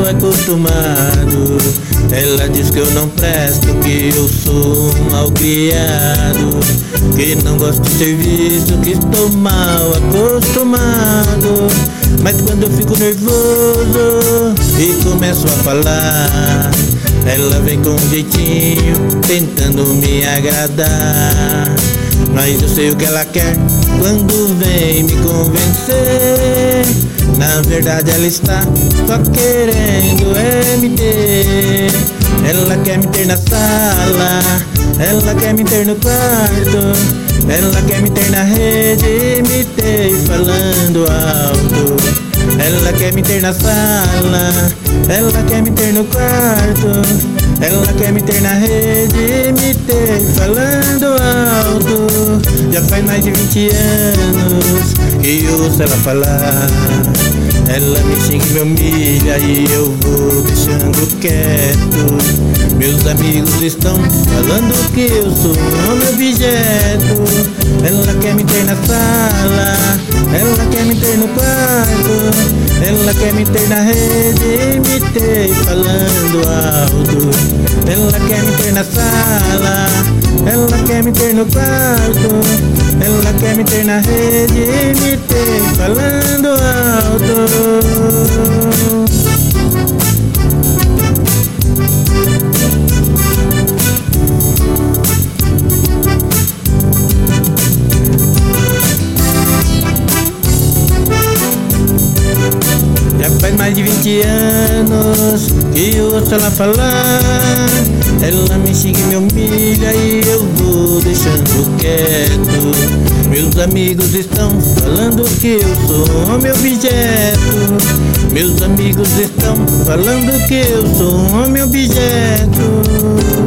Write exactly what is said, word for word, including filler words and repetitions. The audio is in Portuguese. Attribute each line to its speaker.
Speaker 1: acostumado. Ela diz que eu não presto, que eu sou um malcriado, que não gosto de serviço, que estou mal acostumado. Mas quando eu fico nervoso e começo a falar, ela vem com um jeitinho, tentando me agradar. Mas eu sei o que ela quer quando vem me convencer. Na verdade ela está só querendo é me ter. Ela quer me ter na sala, ela quer me ter no quarto, ela quer me ter na rede, me ter falando alto. Ela quer me ter na sala, ela quer me ter no quarto, ela quer me ter na rede, me ter falando alto. Já faz mais de vinte anos que eu ouço ela falar. Ela me xinga e me humilha e eu vou deixando quieto. Meus amigos estão falando que eu sou um objeto. Ela quer me ter na sala, ela quer me ter no quarto, ela quer me ter na rede, me ter falando alto. Ela quer me ter na sala, ela quer me ter no quarto, ela quer me ter na rede, me ter falando alto. Já faz mais de vinte anos que eu ouço ela falar. Ela me xinga e me humilha e eu vou deixando quieto. Meus amigos estão falando que eu sou um homem objeto. Meus amigos estão falando que eu sou um homem objeto.